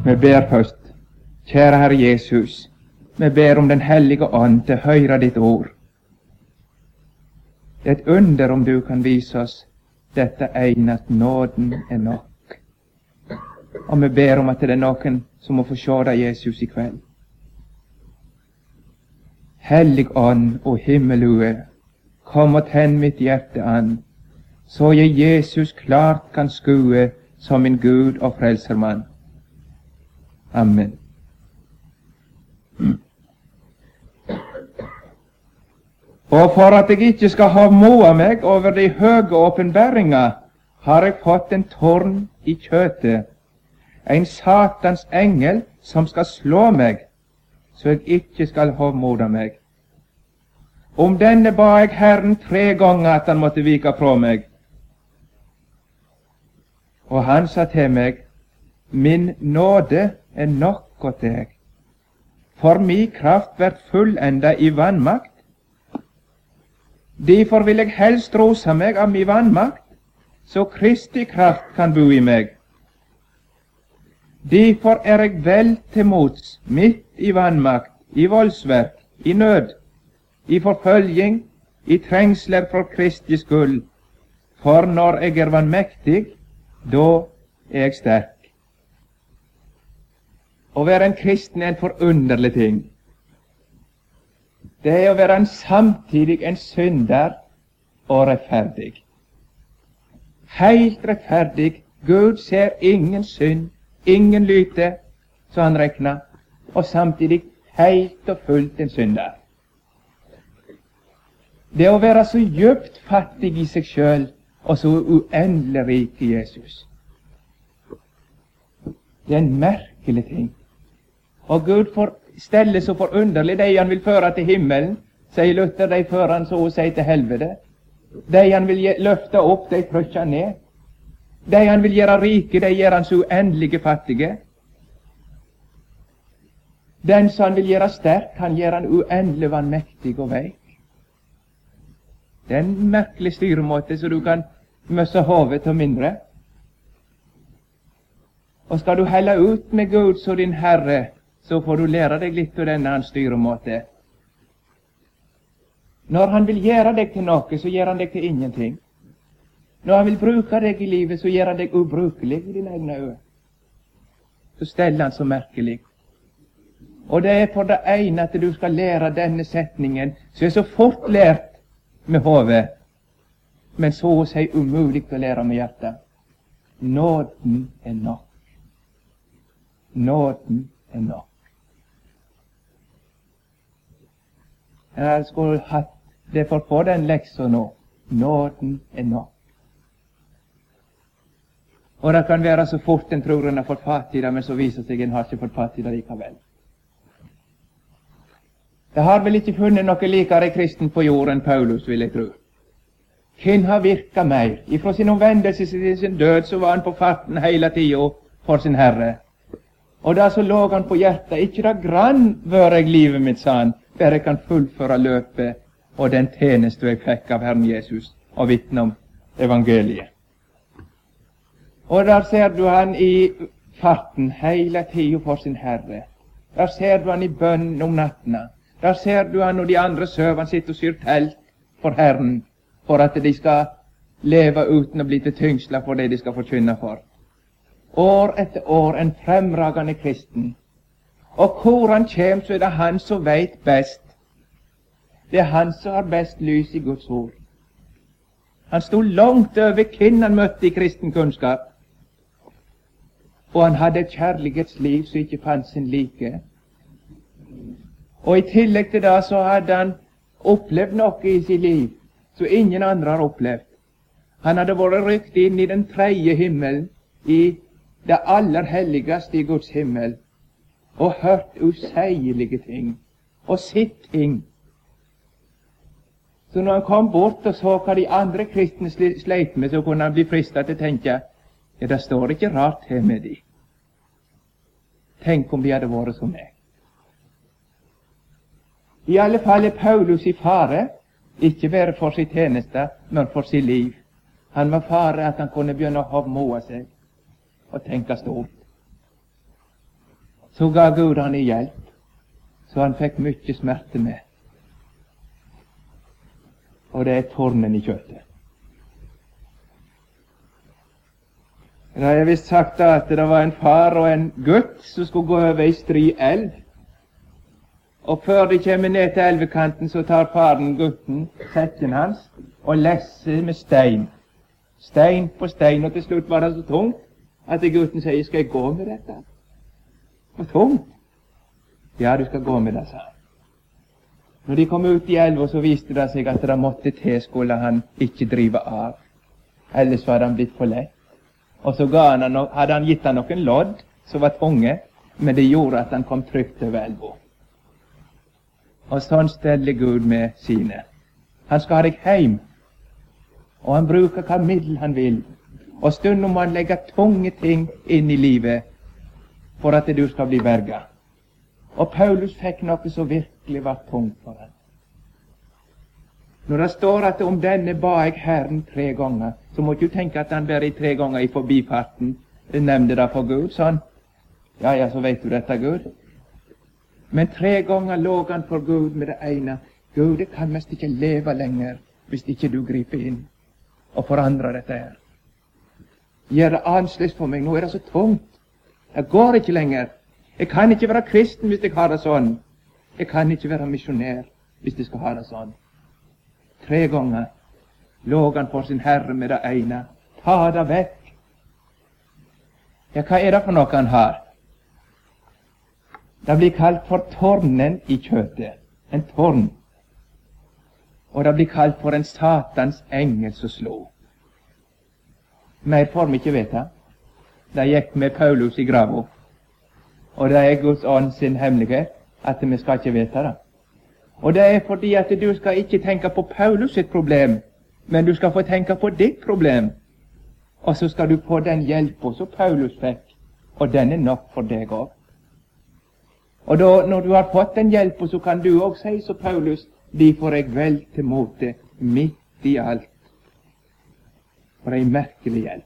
Vi ber først, kjære Herre Jesus, vi ber om Den hellige ånd til høyre ditt ord. Det er et under om du kan vise oss dette ene, at nåden er nok. Og vi ber om at det er noen som må få se deg, Jesus, i kveld. Hellig ånd og himmelue, kom og tenn mitt hjerte an, så jeg Jesus klart kan skue som min Gud og frelsermann. Amen. Og for at jeg ikke skal ha moa meg over de høge åpenbæringa, har jeg fått en torn i kjøtet, en Satans engel som skal slå meg, så jeg ikke skal hovmoda meg. Om denne ba jeg Herren 3 ganger at han måtte vike fra meg. Og han sa til meg, min nåde er nok åt deg, for mi kraft vert fullenda i vannmakt. Derfor vil jeg helst rose meg av mi vannmakt, så Kristi kraft kan bo i meg. Derfor er jeg vel til mots midt i vannmakt, i voldsverk, i nød, i forfølging, i trengsler for Kristi skyld. For når jeg er vanmektig, da er jeg sterk. Å være en kristen er en forunderlig ting. Det er å være samtidig en synder og rettferdig. Helt rettferdig. Gud ser ingen synd, ingen lyte, så han rekna, og samtidig helt og fullt en synder. Det å være så djupt fattig i seg sjøl og så uendelig rik i Jesus, det er en merkelig ting. Og Gud steller så forunderlig. De han vil føre til himmelen, sier Luther, de fører han så å si til helvete. De han vil løfte opp, de trykker han ned. De han vil gjøre rike, de gjør han så uendelige fattige. Den som han vil gjøre sterk, han gjør han uendelig vanmektig og veik. Det er en merkelig styremåte, så du kan møsse hodet til mindre. Og skal du helle ut med Gud som din Herre, så får du lære deg litt av denne hans styremåte. Når han vil gjøre deg til noe, så gjør han deg til ingenting. Når han vil bruke deg i livet, så gjør han deg ubrukelig i dine egne øyne. Så steller han så merkelig. Og det er for det ene at du skal lære denne setningen, som er så fort lært med hodet, men så å si umulig å lære med hjertet. Nåden er nok. Nåden er nok. Jeg skulle hatt det for å få den leksa nå. Nåden er nok. Og det kan være så fort en tror en har fått fatt i det, men så viser seg en har ikke fått fatt i det likevel. Det har vel ikke funnet noe likere kristen på jorden enn Paulus, vil jeg tro. Hvem har virket mer? Ifra sin omvendelse til sin død, så var han på farten hele tida for sin Herre. Og da så lå han på hjertet, ikke da grann vør jeg livet mitt, sa han, bare jeg kan fullføre løpet og den tjeneste jeg fikk av Herren Jesus, og vitne om evangeliet. Og der ser du han i farten hele tida for sin Herre. Der ser du han i bønn om nattene. Der ser du han og de andre søvene sitter og syr telt for Herren, for at de skal leve uten å bli til tyngsla for det de skal forkynne for. År etter år en fremragende kristen. Og hvor han kjem, så er det han som veit best. Det er han som har best lys i Guds ord. Han stod langt over hvem han møtte i kristen kunnskap. Og han hadde et kjærlighetsliv som ikke fant sin like. Og i tillegg til det så hadde han opplevd noe i sitt liv som ingen andre har opplevd. Han hadde vært rykt inn i den tredje himmelen, i det aller helligste i Guds himmel, og hørt usigelige ting, og sett ting. Så når han kom bort og så hva de andre kristne sleit med, så kunne han bli fristet til å tenke, ja, det står ikke rart til med de. Tenk om de hadde vært som meg. I alle fall er Paulus i fare, ikke bare for sin tjeneste, men for sitt liv. Han var fare at han kunne begynne å hovmoe seg og tenke stort. så ga Gud han i hjelp, så han fikk mye smerte med. Og det er tornen i kjøttet. Det har jeg visst sagt da, at det var en far og en gutt som skulle gå over i stri elv. Og før de kommer ned til elvekanten, så tar faren gutten sekken hans og lesser med stein. Stein på stein, og til slutt var det så tungt at gutten sier, skal jeg gå med dette? Det var tungt. Ja, du skal gå med det, sa han. Når de kom ut i elva, så viste det seg at det måtte til, skulle han ikke drive av. Ellers var han blitt for lett. Og så hadde han gitt han noen lodd som var tunge, men det gjorde at han kom trygt over elva. Og sånn steller Gud med sine. Han skal ha deg heim, og han bruker hva middel han vil. Og stundom må han legge tunge ting inn i livet for at du skal bli berga. Og Paulus fikk noe som virkelig var tungt for ham. Når det står at om denne ba jeg Herren 3 ganger, så må ikke du tenke at han bare 3 ganger i forbifarten nevnte det for Gud, sånn. Ja, så vet du dette, Gud. Men 3 ganger lå han for Gud med det ene. Gud, jeg kan mest ikke leve lenger hvis ikke du griper inn og forandrer dette her. Gjør det annerledes for meg. Nå er det så tungt. Det går ikke lenger. Jeg kan ikke være kristen hvis jeg har det sånn. Jeg kan ikke være misjonær hvis jeg skal ha det sånn. 3 ganger lå han for sin Herre med det ene. Ta det vekk. Ja, hva er det for noe han har? Det blir kalt for tornen i kjøttet. En torn. Og det blir kalt for en satans engel som slå. Mer får vi ikke vite. Det gikk med Paulus i grava. Og det er Guds ånd sin hemmelighet at vi skal ikke vite det. Og det er fordi at du skal ikke tenke på Paulus sitt problem, men du skal få tenke på ditt problem. Og så skal du få den hjelpen som Paulus fikk, og den er nok for deg òg. Og da, når du har fått den hjelpen, så kan du òg si som Paulus, de får jeg vel til mote midt i alt. For ei merkelig hjelp.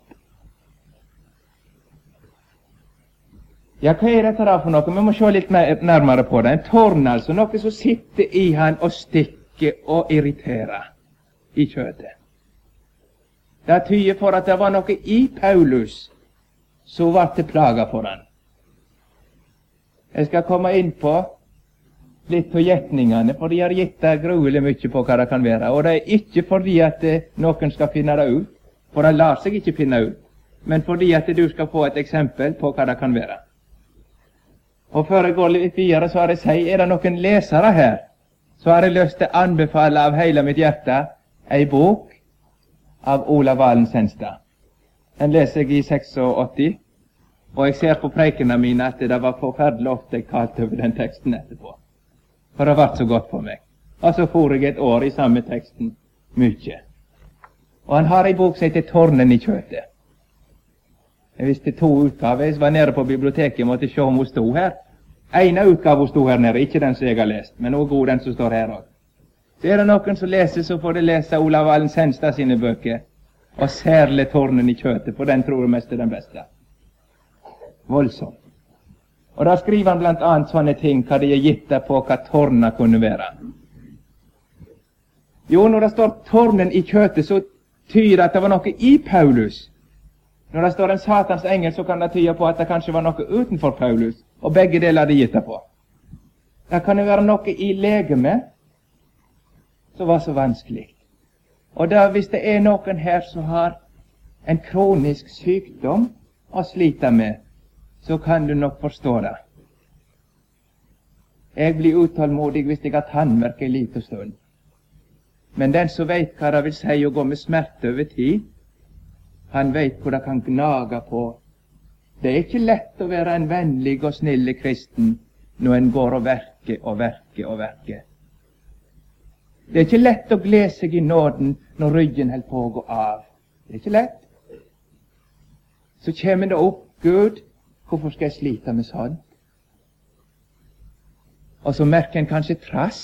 Ja, hva er dette da for noe? Vi må se litt nærmere på det. En torn, altså, noe som sitter i han og stikker og irriterer i kjøttet. Det tyder for at det var noe i Paulus som var til plaga for han. Jeg skal komme inn på litt på gjetningene, for de har gitt deg gruelig mye på hva det kan være. Og det er ikke fordi at noen skal finne det ut, for det lar seg ikke finne ut, men fordi at du skal få et eksempel på hva det kan være. Og før jeg går litt videre, så har jeg sagt, er det noen lesere her, så har jeg lyst til å anbefale av hele mitt hjerte ei bok av Olav Valen Senstad. Den leser jeg i 86, og jeg ser på preikene mine at det var forferdelig ofte jeg talte over den teksten etterpå. For det har vært så godt for meg. Og så for jeg et år i samme teksten mye. Og han har ei bok som heter Tornen i kjøttet. Jeg visste 2 utgaver. Jeg var nede på biblioteket og måtte se om hun stod her. Ene utgave hun stod her nede, ikke den som jeg har lest, men hun er god den som står her også. Så er det noen som leser, så får de lese Olav Valen Senstad sine bøker, og særlig Tornen i kjøttet, for den tror jeg mest er den beste. Voldsomt. Og da skriver han blant annet sånne ting, hva de er gitt deg på hva torna kunne være. Jo, når det står tornen i kjøttet, så tyder det at det var noe i Paulus. Når det står en satans engel, så kan det tyde på at det kanskje var noe utenfor Paulus, og begge deler er det gitt på. Det kan jo være noe i legemet som var så vanskelig. Og da, hvis det er noen her som har en kronisk sykdom å slite med, så kan du nok forstå det. Jeg blir utålmodig hvis jeg har tannverk en liten stund. Men den som vet hva det vil si å gå med smerte over tid, han vet hvor det kan gnage på. Det er ikke lett å være en vennlig og snille kristen når en går og verker og verker og verker. Det er ikke lett å glede seg i nåden når ryggen holder på å gå av. Det er ikke lett. Så kommer det opp, Gud, hvorfor skal jeg slite med sånt? Og så merker en kanskje trass.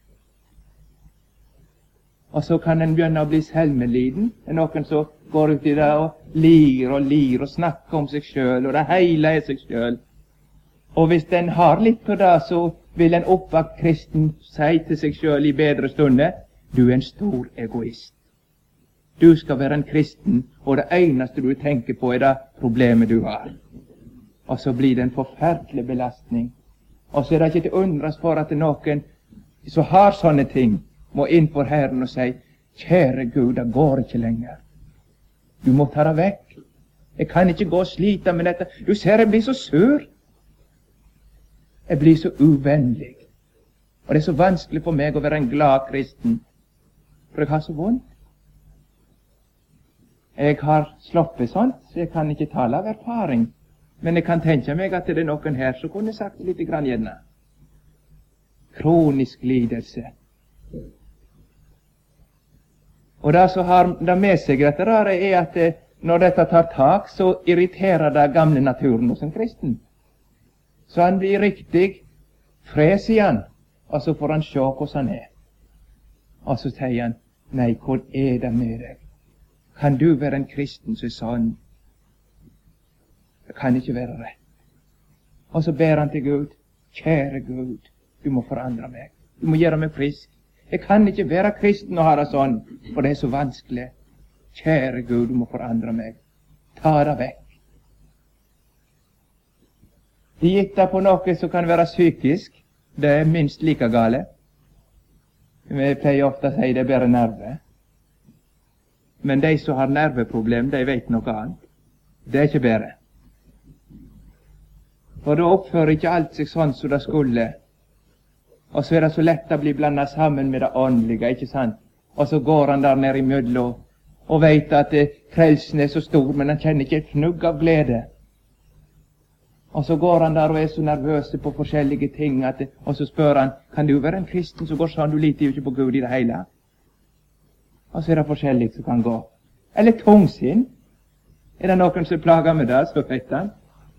Og så kan en begynne å bli selvmedliden. Det er noen som går ut i det og lir og snakker om seg sjøl, og det hele er seg sjøl. Og hvis den har litt på det, så vil en oppvakt kristen si til seg sjøl i bedre stunder: du er en stor egoist. Du skal være en kristen, og det eneste du tenker på, er det problemet du har. Og så blir det en forferdelig belastning. Og så er det ikke til undres for at noen som har sånne ting, må inn for Herren og si: kjære Gud, det går ikke lenger. Du må ta det vekk. Jeg kan ikke gå og slite med dette. Du ser, jeg blir så sur. Jeg blir så uvennlig. Og det er så vanskelig for meg å være en glad kristen, for jeg har så vondt. Jeg har sloppet sånt, så jeg kan ikke tale av erfaring. Men jeg kan tenke meg at det er noen her som kunne sagt litt grann gjerne. Kronisk lidelse. Og det som har det med seg, dette rare, er at når dette tar tak, så irriterer det gamle naturen hos en kristen. Så han blir riktig fres igjen, og så får han se hvordan han er. Og så sier han: nei, hvor er det med deg? Kan du være en kristen som er sånn? Det kan ikke være rett. Og så ber han til Gud: kjære Gud, du må forandre meg. Du må gjøre meg frisk. Jeg kan ikke være kristen og ha det sånn, for det er så vanskelig. Kjære Gud, du må forandre meg. Ta det vekk. De gitt deg på noe som kan være psykisk, det er minst like gale. Vi pleier ofte å si det er bare nerve. Men de som har nerveproblem, de vet noe annet. Det er ikke bedre. For da oppfører ikke alt seg sånn som det skulle. Og så er det så lett å bli blandet sammen med det åndelige, ikke sant? Og så går han der nede imellom og vet at frelsen er så stor, men han kjenner ikke et fnugg av glede. Og så går han der og er så nervøs på forskjellige ting, og så spør han: kan du være en kristen som går sånn? Du liter jo ikke på Gud i det hele. Og så er det forskjellig som kan gå. Eller tungsinn. Er det noen som plager med det, så vet han.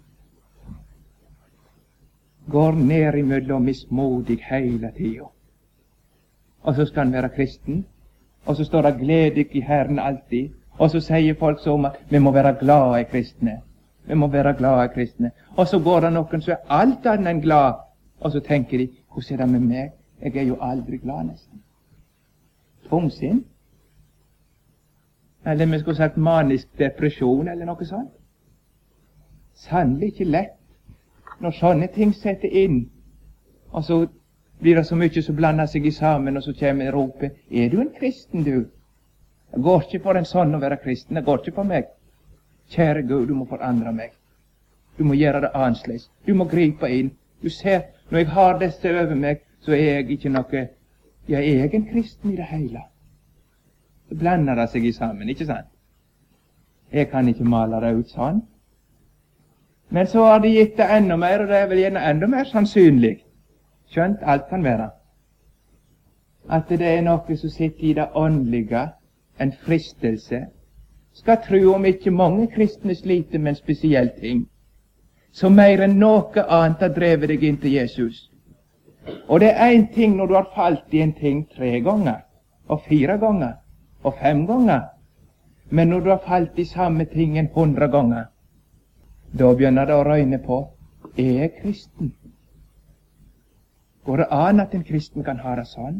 Går ned imellom mismodig hele tida. Og så skal han være kristen. Og så står det gledig i Herren alltid. Og så sier folk så om at vi må være glade kristne. Vi må være glade kristne. Og så går det noen som er alt annet enn glad. Og så tenker de: hvordan er det med meg? Jeg er jo aldri glad, nesten. Tungsinn. Eller vi skulle sagt manisk depresjon, eller noe sånt. Sannelig ikke lett når sånne ting setter inn. Og så blir det så mye som blander seg i sammen, og så kommer ropet: er du en kristen, du? Det går ikke for en sånn å være kristen. Det går ikke for meg. Kjære Gud, du må forandre meg. Du må gjøre det annerledes. Du må gripe inn. Du ser, når jeg har dette over meg, så er jeg ikke noe. Jeg er en kristen i det hele. Så blander det seg i sammen, ikke sant? Jeg kan ikke male det ut sånn. Men så har de gitt det enda mer, og det er vel gjerne enda mer sannsynlig. Skjønt alt kan være. At det er noe som sitter i det åndelige, en fristelse. Skal tro om ikke mange kristne sliter med en spesiell ting, som mer enn noe annet har drevet deg inn til Jesus. Og det er en ting når du har falt i en ting 3 ganger, og 4 ganger, og 5 ganger. Men når du har falt i samme ting 100 ganger, da begynner det å røyne på: er jeg kristen? Går det an at en kristen kan ha det sånn?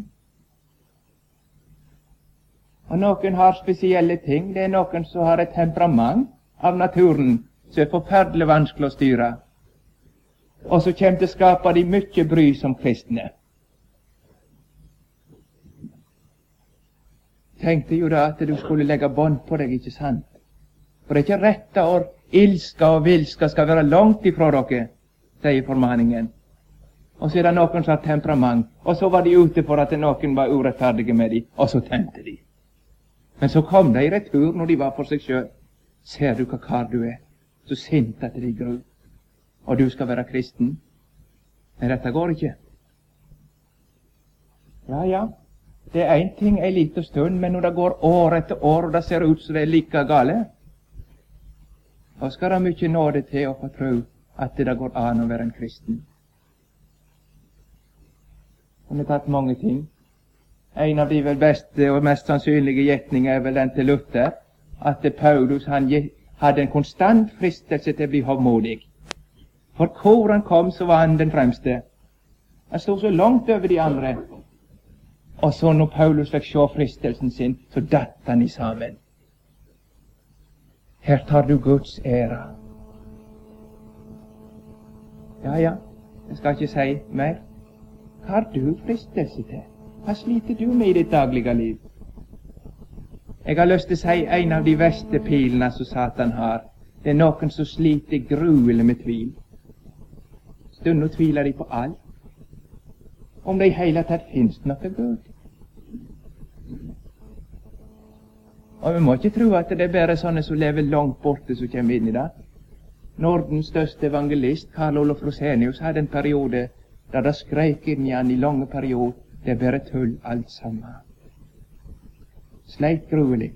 Og noen har spesielle ting. Det er noen som har et temperament av naturen som er forferdelig vanskelig å styre. Og så kommer det skaper de mye bry som kristne. Tenkte jo da at du skulle legge bånd på deg, ikke sant? For det er ikke rett å ilska og vilska skal være langt ifra dere, sier formaningen. Og så er det noen som har temperament, og så var de ute for at noen var urettferdige med dem, og så tente de. Men så kom de i retur når de var for seg sjøl. Ser du hva kar du er? Så sint at de gru. Og du skal være kristen? Men dette går ikke. Ja, det er en ting en liten stund, men når det går år etter år, og det ser ut som det er like gale, da skal det mye nåde til å få tro at det går an å være en kristen. Han har tatt mange ting. En av de vel beste og mest sannsynlige gjetninger er vel den til Luther, at Paulus han hadde en konstant fristelse til å bli hovmodig. For hvor han kom, så var han den fremste. Han stod så langt over de andre. Og så når Paulus fikk se fristelsen sin, så datt han i sammen. Her tar du Guds ære. Ja, jeg skal ikke si mer. Hva har du fristelse til? Hva sliter du med i ditt daglige liv? Jeg har lyst til å si en av de verste pilene som Satan har. Det er noen som sliter gruelig med tvil. Stundom tviler de på alt. Om det i hele tatt finnes noe Gud. Og vi må ikke tro at det er bare sånne som lever langt borte som kommer inn i det. Nordens største evangelist, Karl Olof Rosenius, hadde en periode der det skrek inn i han i lange perioder. Det er bare tull alt sammen. Sleit gruelig.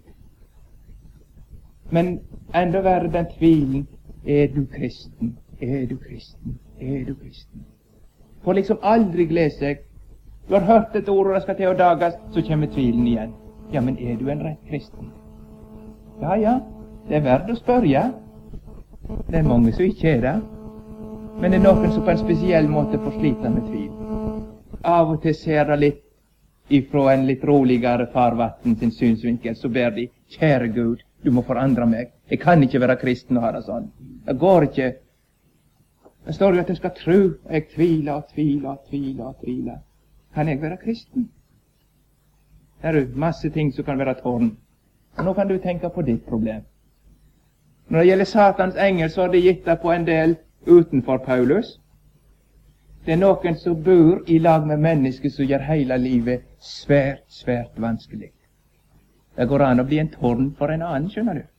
Men enda verre den tvilen. Er du kristen? Er du kristen? Er du kristen? For liksom aldri glede seg. Du har hørt et ord, og det skal til å dages, så kommer tvilen igjen. Ja, men er du en rett kristen? Ja, det er verdt å spørre. Det er mange som ikke er det. Men det er noen som på en spesiell måte får slite med tvil. Av og til ser det litt ifra en litt roligere farvatten sin synsvinkel, så ber de, kjære Gud, du må forandre meg. Jeg kan ikke være kristen og ha det sånn. Det går ikke. Det står jo at jeg skal tro. Jeg tviler og tviler og tviler og tviler. Kan jeg være kristen? Det er jo masse ting som kan være tårn. Og nå kan du tenke på ditt problem. Når det gjelder Satans engel, så er det gitt deg på en del utenfor Paulus. Det er noen som bor i lag med mennesker som gjør hele livet svært, svært vanskelig. Det går an å bli en tårn for en annen, skjønner du.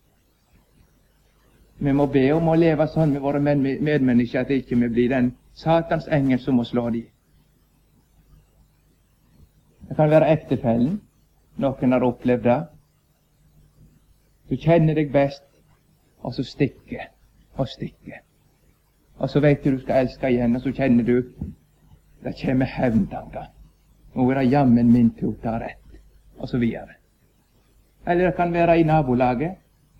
Vi må be om å leve sånn med våre medmennesker at ikke vi blir den Satans engel som må slå dem. Det kan være ektefellen. Noen har opplevd det. Du kjenner deg best, og så stikker og stikker. Og så vet du skal elske igjen, og så kjenner du det kommer hevntanker. Nå er det jammen min tur til å ha rett, og så videre. Eller det kan være i nabolaget.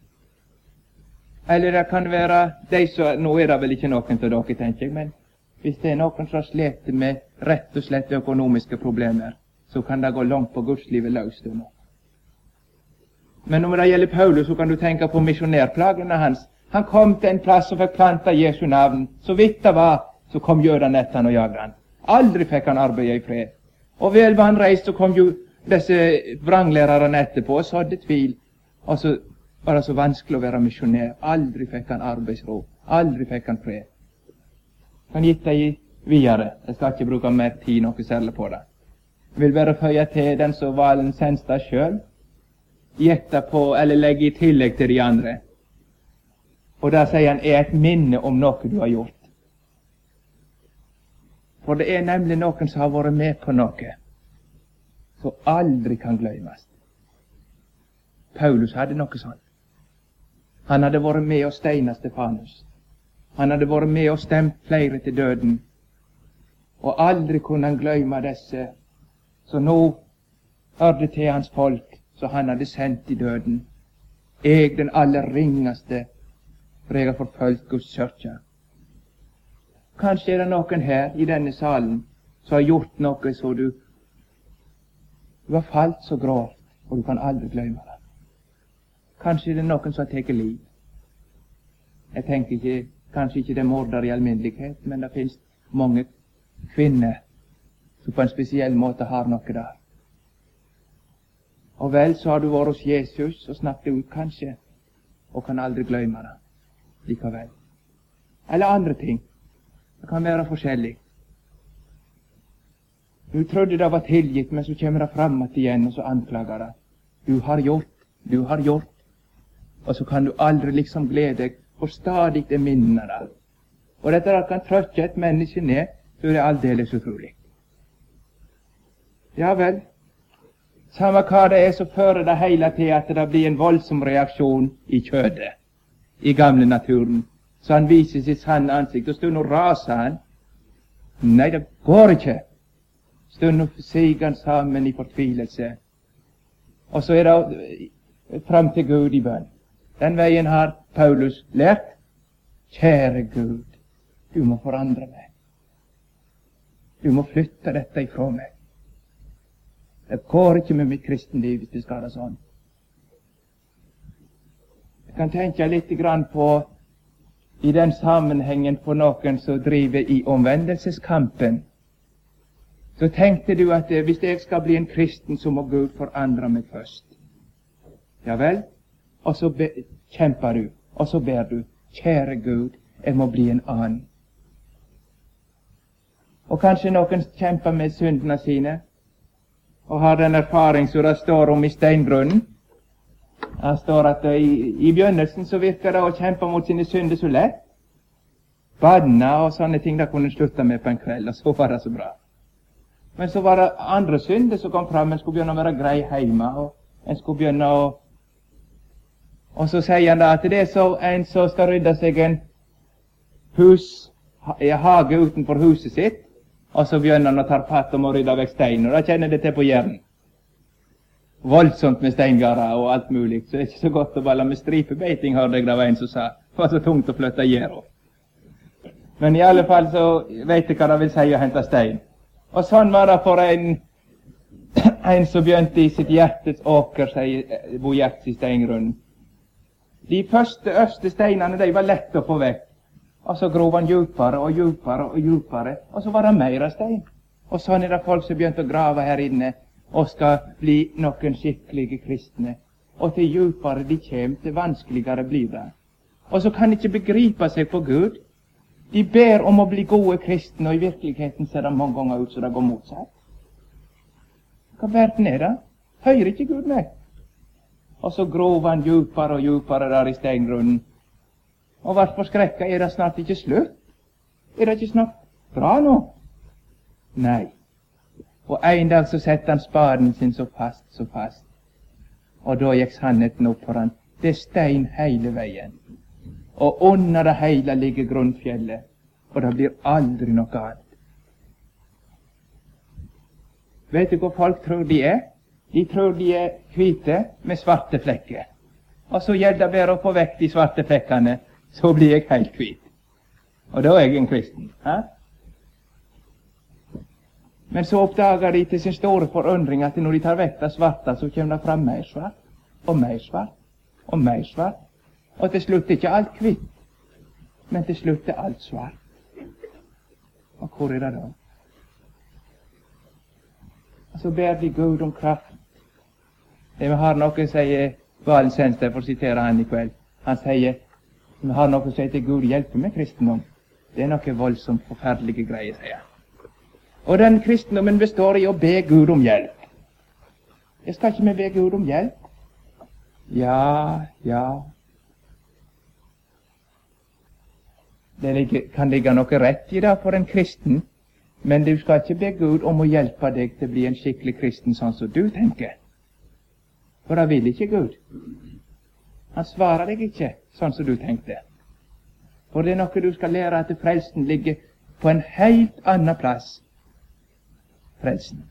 Eller det kan være de som, nå er det vel ikke noen til dere, tenker jeg, men hvis det er noen som sleter med rett og slett økonomiske problemer, så kan det gå langt på gudslivet løst nå. Men når det gjelder Paulus, så kan du tenke på misjonærplagene hans. Han kom til en plass og fikk planta Jesu navn. Så vidt det var, så kom jødene etter han og jagde han. Aldri fikk han arbeide i fred. Og vel var han reist, så kom jo disse vranglærerne etterpå og sådde tvil. Og så var det så vanskelig å være misjonær. Aldri fikk han arbeidsro. Aldri fikk han fred. Han gikk deg videre. Jeg skal ikke bruke mer tid noe særlig på det. Jeg vil bare føye til den som Valen Senstad selv gjette på, eller legge i tillegg til de andre. Og da sier han, er et minne om noe du har gjort. For det er nemlig noen som har vært med på noe som aldri kan glemmes. Paulus hadde noe sånt. Han hadde vært med å steine Stefanus. Han hadde vært med å stemt flere til døden. Og aldri kunne han glemme disse som nå hørte til hans folk, så han hadde sendt i døden. Jeg den aller ringeste, for jeg har forfølgt Guds kyrkja. Kanskje er det noen her i denne salen som har gjort noe så du har falt så grovt, og du kan aldri glemme det. Kanskje er det noen som har tatt liv. Jeg tenker ikke, kanskje ikke det er morder i alminnelighet, men det finnes mange kvinner som på en spesiell måte har noe der. Og vel, så har du vært hos Jesus og snakket ut, kanskje, og kan aldri glemme det likevel. Eller andre ting. Det kan være forskjellig. Du trodde det var tilgitt, men så kommer det fram igjen, og så anklager det. Du har gjort. Og så kan du aldri liksom glede deg, for stadig det minner der. Og dette kan trøkke et menneske ned, så er det aldeles utrolig. Ja vel, samme hva det er, så fører det hele til at det blir en voldsom reaksjon i kjødet, i gamle naturen. Så han viser sitt sanne ansikt, og stund og raser han. Nei, det går ikke. Stund og siger han sammen i fortvilelse. Og så er det fram til Gud i bønn. Den veien har Paulus lært. Kjære Gud, Du må forandre meg. Du må flytte dette ifra meg. Det går ikke med mitt kristenliv hvis det skal være sånn. Jeg kan tenke litt grann på, i den sammenhengen, på noen som driver i omvendelseskampen. Så tenkte du at hvis jeg skal bli en kristen, så må Gud forandre meg først. Ja vel? Og så kjemper du, og så ber du, kjære Gud, jeg må bli en annen. Og kanskje noen kjemper med syndene sine, og har den erfaring som det står om i steingrunnen. Det står at i begynnelsen så virker det å kjempe mot sine synder så lett. Banna og sånne ting det kunne slutte med på en kveld, og så var det så bra. Men så var det andre synder som kom fram. En skulle begynne å være grei hjemme, og en skulle begynne å... Og så sier han da at det er så en som skal rydde seg en hage utenfor huset sitt, og så begynner han å ta fatt om å rydde vekk stein, og da kjenner det til på hjernen. Voldsomt med steingarder og alt mulig, så det er ikke så godt å balle med stripebeiting, hørte jeg det var en som sa. Det var så tungt å flytte gjerder. Men i alle fall så vet jeg hva det vil si å hente stein. Og sånn var det for en som begynte i sitt hjertets åker, sier Bo Gjerts i steingrunnen. De første øverste steinene, de var lett å få vekk. Og så grov han djupere og djupere og djupere, og så var det mer stein. Og sånn er det folk som begynte å grave her inne, og skal bli noen skikkelige kristne. Og til djupere de kommer, til vanskeligere blir det. Og så kan de ikke begripe seg på Gud. De ber om å bli gode kristne, og i virkeligheten ser det mange ganger ut som det går motsatt. Hva verden er det? Hører ikke Gud meg? Og så grov han djupere og djupere der i steingrunnen. Og vart forskrekka, er det snart ikke slutt? Er det ikke snart bra nå? Nei. Og en dag så sette han spaden sin så fast. Og da gikk sannheten opp for han. Det er stein hele veien. Og under det hele ligger grunnfjellet. Og det blir aldri noe annet. Vet du hva folk tror de er? De tror de er hvite med svarte flekker. Og så gjelder det bare å få vekk de svarte flekkene, så blir jeg helt hvit. Og da er jeg en kristen. Ha? Men så oppdager de til sin store forundring at når de tar vekk det svarte, så kommer det fram mer svart, og mer svart, og mer svart. Og til slutt er ikke alt hvitt, men til slutt er alt svart. Og hvor er det da? Og så ber de Gud om kraft. Vi har noe, sier Valensenster, for å sitere han i kveld. Han sier, vi har noe som sier til Gud hjelper med kristendom. Det er noe voldsomt forferdelige greier, sier han. Og den kristendommen består i å be Gud om hjelp. Jeg skal ikke vi be Gud om hjelp? Ja. Det kan ligge noe rett i det for en kristen, men du skal ikke be Gud om å hjelpe deg til å bli en skikkelig kristen sånn som du tenker. For det vil ikke Gud. Han svarer deg ikke sånn som du tenkte. For det er noe du skal lære, at frelsen ligger på en helt annen plass. Frelsen.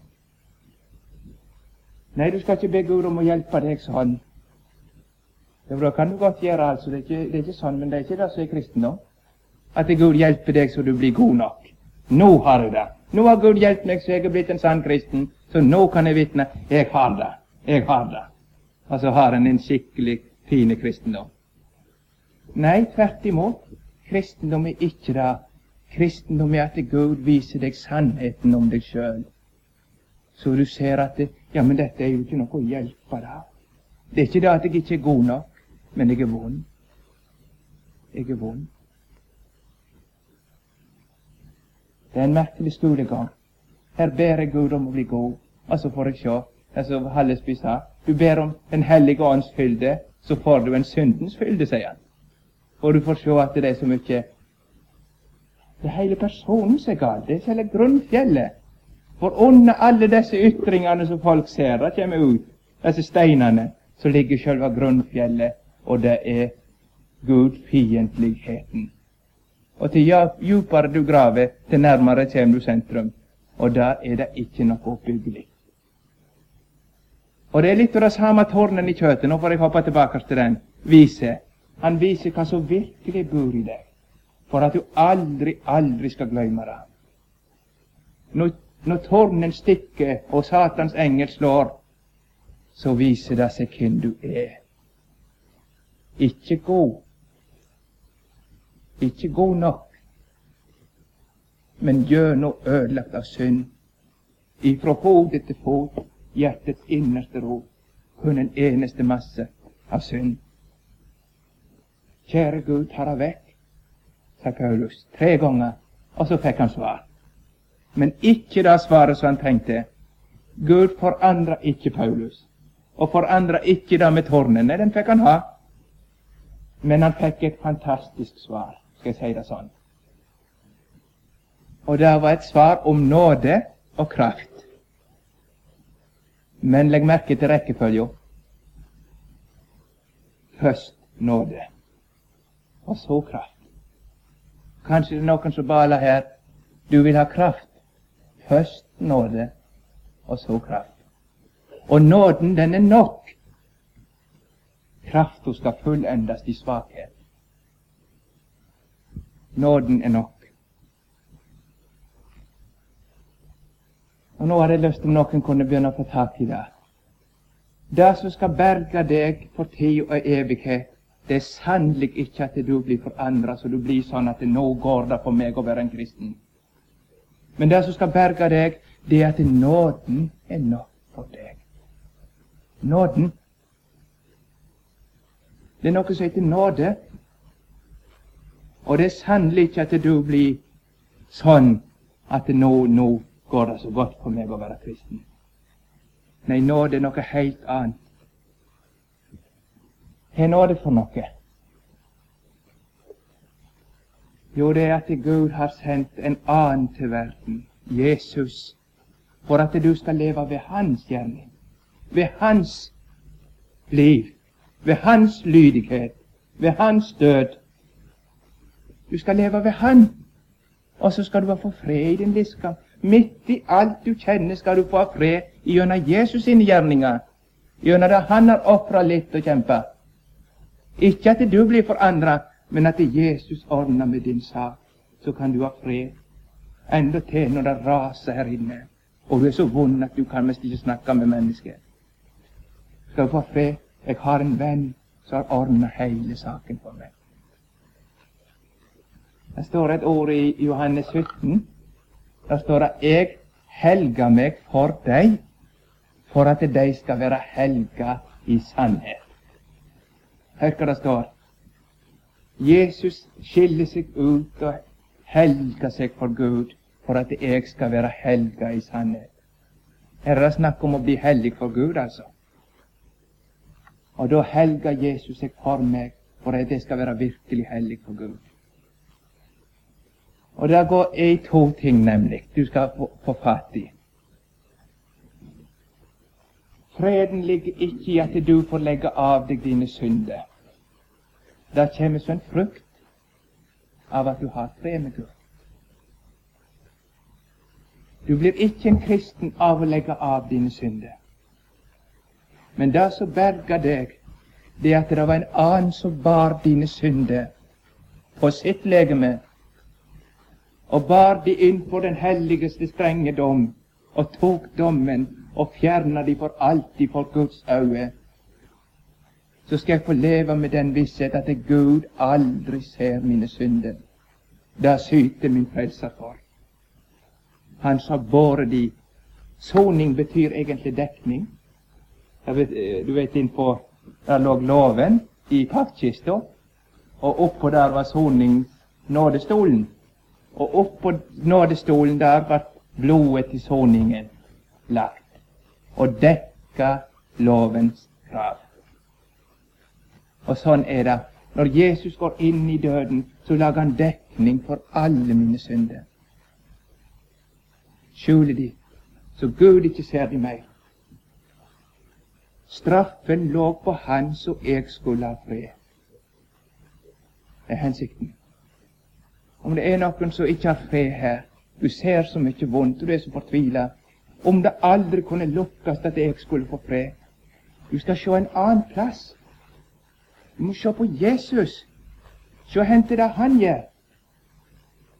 Nei, du skal ikke be Gud om å hjelpe deg sånn. Ja, da kan du godt gjøre altså, det er ikke sånn, men det er ikke det som er kristendom. At Gud hjelper deg så du blir god nok. Nå har du det. Nå har Gud hjulpet meg så jeg er blitt en sann kristen, så nå kan jeg vitne, jeg har det. Og så har en skikkelig fine kristendom. Nei, tvert imot. Kristendom er ikke det. Kristendom er at Gud viser deg sannheten om deg sjøl. Så du ser at men dette er jo ikke noe å hjelpe deg. Det er ikke det at jeg ikke er god nok, men jeg er vond. Jeg er vond. Det er en merkelig skolegang. Her ber jeg Gud om å bli god, og så får jeg se. Som Hallesby sa, du ber om Den hellige ånds fylde, så får du en syndens fylde, sier han. Og du får se at det er så mye. Det hele personen som er gal, det er hele grunnfjellet. For under alle disse ytringene som folk ser, det kommer ut, disse steinene, så ligger selve grunnfjellet, og det er Gud-fiendtligheten. Og til djupere du graver, til nærmere kommer du sentrum, og da er det ikke noe oppbyggelig. Og det er litt av det samme tårnen i kjøttet, nå får jeg hoppe tilbake til den, han viser hva som virkelig bor i deg. for at du aldri skal glemme det. Når tårnen stikker og Satans engel slår, så viser det seg hvem du er. Ikke god nok, men gjennom ødelagt av synd, ifra hodet til fot, hjertets innerste ro, kun en eneste masse av synd. Kjære Gud, ta det vekk, sa Paulus 3 ganger, og så fikk han svar. Men ikke det svaret som han tenkte. Gud forandret ikke Paulus, og forandret ikke det med tårnene. Den fikk han ha. Men han fikk et fantastisk svar, skal jeg si det sånn. Og det var et svar om nåde og kraft. Men legg merke til rekkefølgen. Først nåde, og så kraft. Kanskje det er noen som baler her. Du vil ha kraft. Først nåde, og så kraft. Og nåden, den er nok. Kraften skal fullendes i svakhet. Nåden er nok. Og nå har jeg lyst til noen kunne begynne å få tak i det. Det som skal berge deg for tid og evighet, det er sannelig ikke at du blir forandret, så du blir sånn at nå går det for meg å være en kristen. Men det som skal berge deg, det er at nåden er nok for deg. Nåden. Det er noe som heter nåde. Og det er sannelig ikke at du blir sånn at nå går det så godt for meg å være kristen. Nei, nåde er noe helt annet. Hva er nåde for noe? Jo, det er at Gud har sendt en annen til verden, Jesus, for at du skal leve ved hans gjerning, ved hans liv, ved hans lydighet, ved hans død. Du skal leve ved han, og så skal du få fred i din livskamp. Midt i alt du kjenner skal du få fred gjennom Jesus sine gjerninger, gjennom det han har offret litt og kjempet. Ikke at du blir forandret, men at Jesus ordner med din sak, så kan du ha fred. Enda til når det raser her inne, og du er så vond at du kan mest ikke snakke med mennesker. Skal du få fred? Jeg har en venn som har ordnet hele saken for meg. Det står et ord i Johannes 17. Der står det: jeg helger meg for deg, for at de skal være helga i sannhet. Hør hva det står. Jesus skiller seg ut og helger seg for Gud, for at jeg skal være helga i sannhet. Her er det snakk om å bli hellig for Gud, altså. Og da helger Jesus seg for meg, for at jeg skal være virkelig hellig for Gud. Og det går i 2 ting, nemlig, du skal få fatt i. Freden ligger ikke i at du får legge av deg dine synder. Det kommer som en frukt av at du har fred med Gud. Du blir ikke en kristen av å legge av dine synder. Men det som berger deg, det er at det var en annen som bar dine synder på sitt legeme, og bar de inn på den helligste strenge dom, og tok dommen og fjerna de for alltid for Guds øye. Så skal jeg få leve med den visshet at Gud aldri ser mine synder. Det syter min frelser for. Han sa båret de. Soning betyr egentlig dekning. Du vet, innpå der lå loven i paktkista, og oppå der var nådestolen. Og oppå nådestolen der var blodet til soningen lagt, og dekka lovens krav. Og sånn er det. Når Jesus går inn i døden, så lager han dekning for alle mine synder. Skjuler de, så Gud ikke ser de mer. Straffen lå på han, så jeg skulle ha fred. Det er hensikten. Om det er noen som ikke har fred her, du ser så mye vondt, og du er så fortvilet, om det aldri kunne lukkes at jeg skulle få fred, du skal se en annen plass. Du må se på Jesus. Se hen til det han gjør.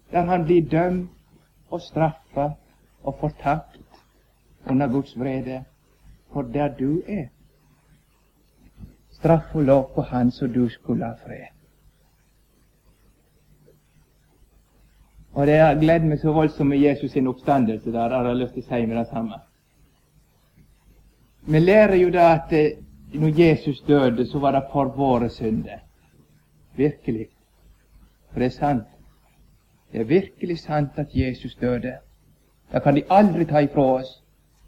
der han blir dømt og straffet og fortapt under Guds vrede, for der du er. Straff og lov på han så du skulle ha fred. Og det har gledd meg så voldsomt med Jesus sin oppstandelse, der har jeg lyst til å si med det samme. Vi lærer jo da at når Jesus døde, så var det for våre synder. Virkelig. For det er sant. Det er virkelig sant at Jesus døde. Det kan de aldri ta ifra oss.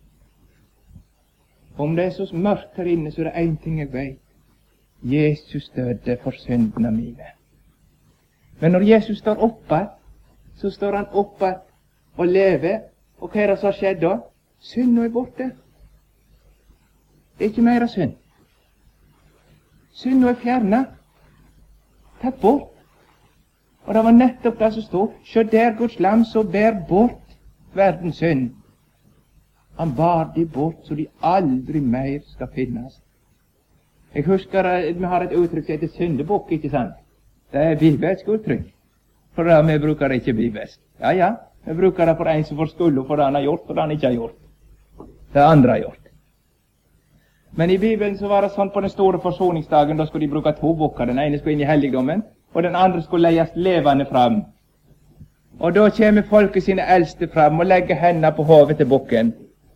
Om det er så mørkt her inne, så er det en ting jeg vet. Jesus døde for syndene mine. Men når Jesus står oppe, så står han oppe og lever. Og hva er det som har skjedd da? Synden er borte. Det er ikke mer synd. Synden er fjernet. Tatt bort. Og det var nettopp det som stod. Se der Guds lam som bær bort verdens synd. Han bar de bort så de aldri mer skal finnes. Jeg husker at vi har et uttrykk som heter syndebukk, ikke sant? Det er bibelsk uttrykk. For det vi bruker det ikke bibelsk. Ja, vi bruker det for en som får skyld for det han har gjort, for det han ikke har gjort. Det andre har gjort. Men i Bibelen så var det sånn på den store forsoningsdagen, da skulle de bruke to bukker. Den ene skulle inn i helligdommen, og den andre skulle leies levende fram. Og da kommer folket sine eldste fram og legger hendene på hodet til bukken.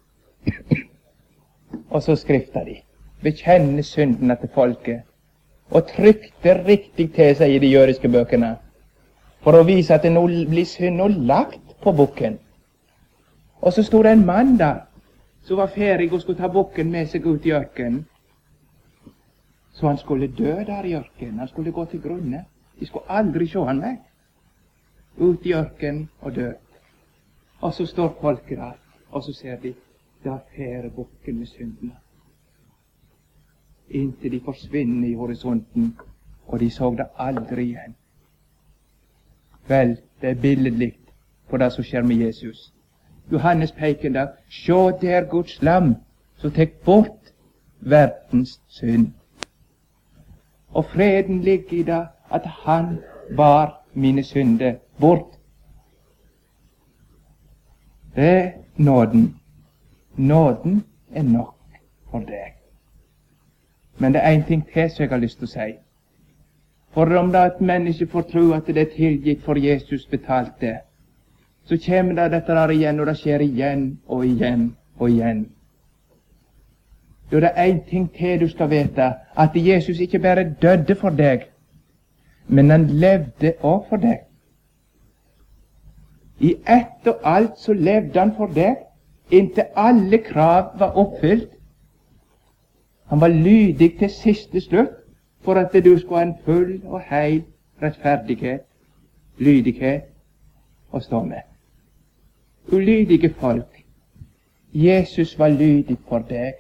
Og så skrifter de. Bekjenner syndene til folket. Og trykte riktig til seg i de jødiske bøkene. For å vise at det nå blir synd og lagt på bukken. Og så stod det en mann der, som var ferdig og skulle ta bukken med seg ut i ørkenen. Så han skulle dø der i ørkenen. Han skulle gå til grunne. De skulle aldri se han vekk. Ut i ørkenen og dø. Og så står folket der, og så ser de, der færer bukken med syndene. Inntil de forsvinner i horisonten, og de så det aldri igjen. Vel, det er billedlig på det som skjer med Jesus. Johannes peker der, se der Guds lam, som tek bort verdens synd. Og freden ligger i det at han bar mine synder bort. Det er nåden. Nåden er nok for deg. Men det er en ting til som jeg har lyst til å si. For om da et menneske får tro at det er tilgitt for Jesus betalte, så kommer det dette der igjen, og det skjer igjen og igjen og igjen. Da er det en ting til du skal vite, at Jesus ikke bare døde for deg, men han levde også for deg. I ett og alt så levde han for deg, inntil alle krav var oppfylt. Han var lydig til siste slutt, for at du skulle ha en full og heil rettferdighet, lydighet å stå med. Ulydige folk, Jesus var lydig for deg.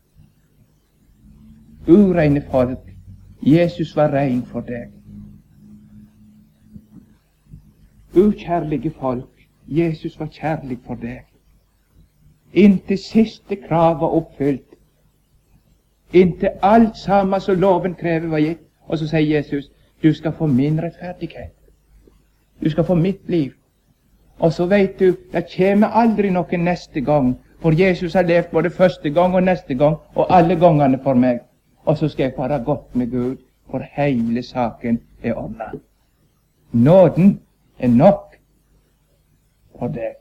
Ureine folk, Jesus var rein for deg. Ukjærlige folk, Jesus var kjærlig for deg. Inntil siste krav var oppfylt, inntil alt sammen som loven krever var gitt, og så sier Jesus, du skal få min rettferdighet. Du skal få mitt liv. Og så vet du, det kommer aldri noen neste gang, for Jesus har levd både første gang og neste gang, og alle gangene for meg. Og så skal jeg få ha godt med Gud, for hele saken er ordnet. Nåden er nok for deg.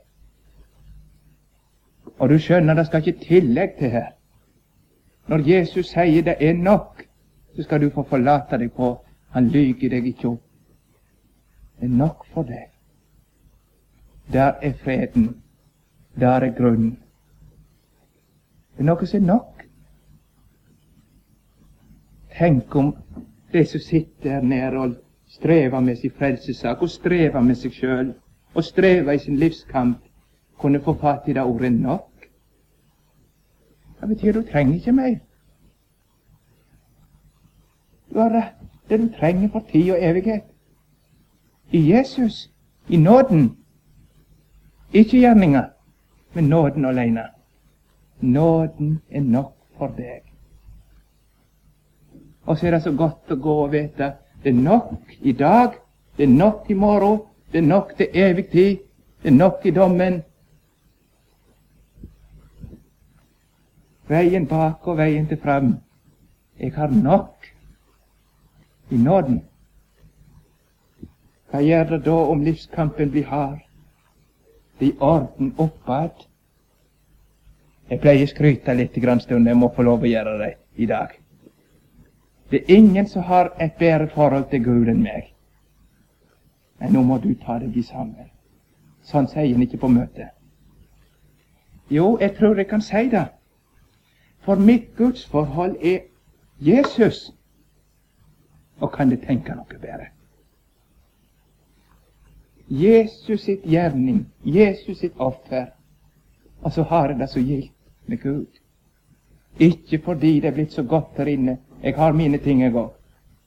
Og du skjønner, det skal ikke tillegg til her. Når Jesus sier det er nok, så skal du få forlate deg på, han lyger deg ikke opp. Det er nok for deg. Der er freden. Der er grunnen. Det er noe som er nok. Tenk om de som sitter her nede og strever med sin frelsessak, og strever med seg sjøl, og strever i sin livskamp, kunne få fatt i det ordet nok. Det betyr du trenger ikke mer. Du har det du trenger for tid og evighet. I Jesus, i nåden. Ikke gjerninger, men nåden alene. Nåden er nok for deg. Og så er det så godt å gå og vite det er nok i dag, det er nok i morgen, Det er nok til evig tid. Det er nok i dommen. Veien bak og veien til frem. Jeg har nok i nåden. Hva gjør det da om livskampen blir hard? Det er orden oppad. Jeg pleier å skryte litt i grannstunden. Jeg må få lov å gjøre det i dag. Det er ingen som har et bedre forhold til Gud enn meg. Men nå må du ta deg sammen. Sånn sier han ikke på møtet. Jo, jeg tror jeg kan si det. For mitt gudsforhold er Jesus. Og kan det tenke noe bedre? Jesus sitt gjerning, Jesus sitt offer. Og så har jeg det så gildt med Gud. Ikke fordi det er blitt så godt her inne. Jeg har mine ting jeg òg.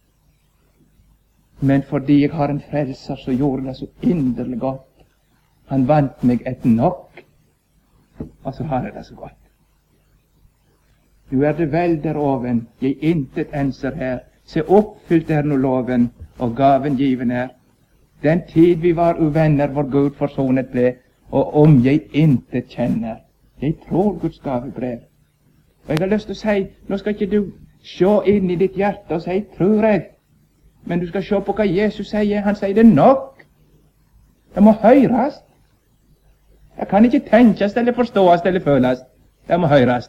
Men fordi jeg har en frelser som gjorde det så inderlig godt. Han vant meg et nok. Og så har jeg det så godt. Nu er det vel der oven, jeg intet enser her. Se oppfylt er nå loven, og gaven given er. Den tid vi var uvenner, hvor Gud forsonet ble, og om jeg intet kjenner. Jeg tror Guds gavebrev. Og jeg har lyst til å si, nå skal ikke du se inn i ditt hjerte og si, tror jeg. Men du skal se på hva Jesus sier. Han sier det nok. Det må høres. Det kan ikke tenkes eller forstås eller føles. Det må høres.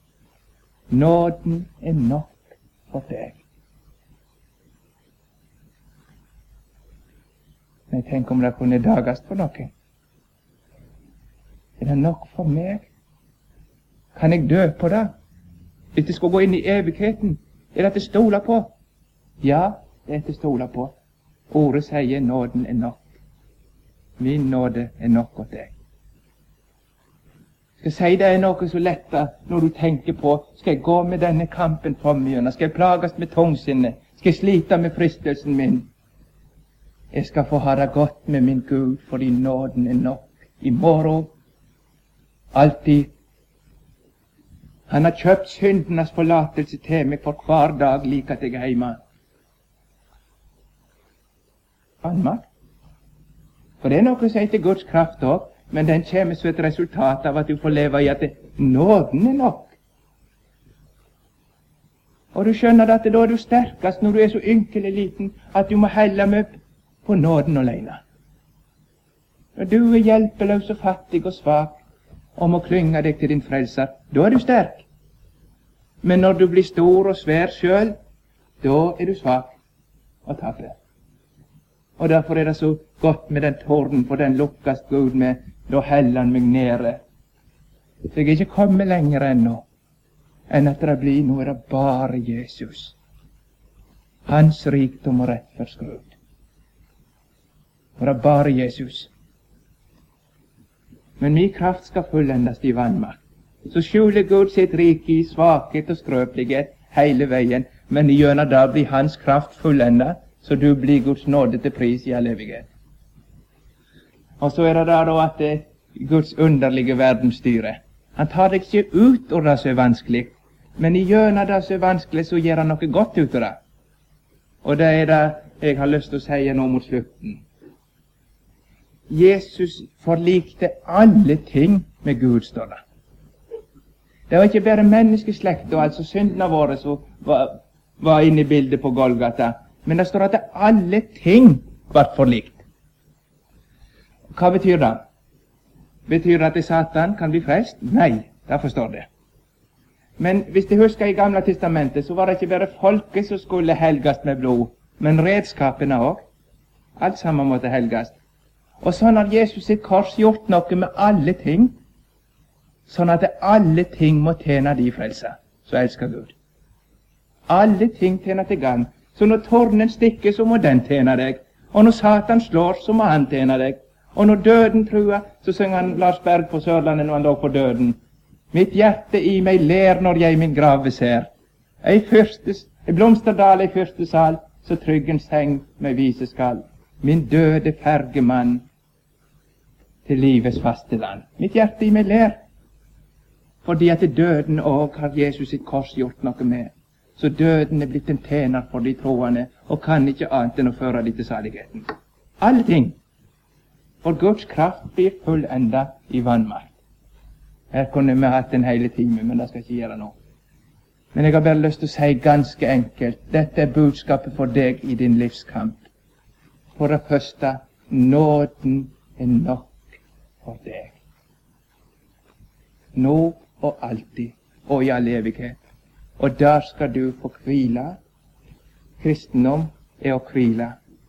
Nåden er nok for deg. Men tenk om det kunne dages for noe. Er det nok for meg? Kan jeg dø på det? Hvis det skal gå inn i evigheten, er det til å stole på? Ja, det er til å stole på. Ordet sier nåden er nok. Min nåde er nok for deg. Skal jeg si det er noe så letta når du tenker på, skal jeg gå med denne kampen for meg, skal jeg plages med tungsinnet, skal jeg slite med fristelsen min? Jeg skal få ha det godt med min Gud, fordi nåden er nok. I morgen, alltid. Han har kjøpt syndenes forlatelse til meg for hver dag like at jeg er hjemme. Vannmakt. For det er noe som heter Guds kraft også, men den kommer som et resultat av at du får leve i at nåden er nok. Og du skjønner at da er du sterkest når du er så ynkelig liten at du må helle meg på nåden alene. Når du er hjelpeløs og fattig og svak og må klynge deg til din frelser, da er du sterk. Men når du blir stor og svær sjøl, da er du svak og tapper. Og derfor er det så godt med den torden, for den lukkes Gud med, da heller han meg nede. Så jeg er ikke kommet lenger ennå, enn at det blir, nå er det bare Jesus. Hans rikdom og rettferdsgrunn. Nå er det bare Jesus. Men min kraft skal fullendes i vannmakt. Så skjuler Gud sitt rike i svakhet og skrøpelighet hele veien, men gjennom det blir hans kraft fullendet, så du blir Guds nåde til pris i all evighet. Og så er det da at det er Guds underlige verdensstyre. Han tar deg ikke ut av det som er vanskelig, men gjennom det som er vanskelig, så gjør han noe godt ut av det. Og det er det jeg har lyst til å si nå mot slutten. Jesus forlikte alle ting med Gud, står det. Det var ikke bare menneskeslekt og altså syndene våre som var inne i bildet på Golgata, men det står at alle ting var forlikt. Hva betyr det? Betyr det at Satan kan bli frelst? Nei, det forstår det. Men hvis du husker i Gamle Testamentet, så var det ikke bare folket som skulle helgast med blod, men redskapene òg. Alt sammen måtte helgast. Og sånn har Jesus sitt kors gjort noe med alle ting, sånn at alle ting må tjene de frelser, så elsker Gud. Alle ting tjener til gagn. Så når tårnen stikker, så må den tjene deg. Og når Satan slår, så må han tjene deg. Og når døden truer, så synger han Lars Berg på Sørlandet når han lå på døden. Mitt hjerte i meg ler når jeg min grave ser. Ei blomsterdal i første sal, så tryggen seng med vise skal. Min døde fergemann til livets faste land. Mitt hjerte i meg ler. Fordi at døden òg har Jesus sitt kors gjort noe med. Så døden er blitt en tjener for de troende, og kan ikke annet enn å føre de til saligheten. Alle ting. For Guds kraft blir fullenda i vannmakt. Her kunne vi hatt en hel time, men det skal jeg ikke gjøre nå. Men jeg har bare lyst til å si ganske enkelt, dette er budskapet for deg i din livskamp. For det første, nåden er nok for deg. Nå og alltid, og i all evighet. Og der skal du få hvile. Kristendom er å hvile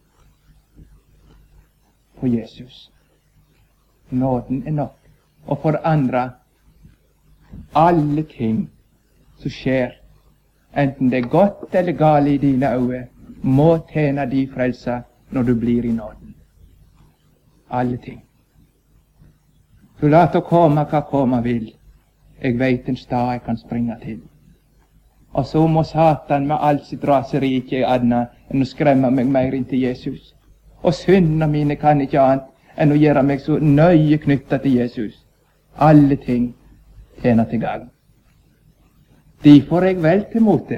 på Jesus. Nåden er nok. Og for andre, alle ting som skjer, enten det er godt eller galt i dine øyne, må tjene de frelse når du blir i nåden. Alle ting. Så la det komme hva komme vil. Jeg vet en stad jeg kan springe til. Og så må Satan med alt sitt raseri ikke annet enn å skremme meg mer inn til Jesus. Og syndene mine kan ikke annet enn å gjøre meg så nøye knyttet til Jesus. Alle ting tjener til gagn. De får jeg vel til mote.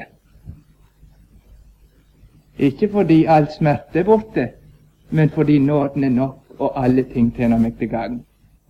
Ikke fordi all smerte er borte, men fordi nåden er nok, og alle ting tjener meg til gagn.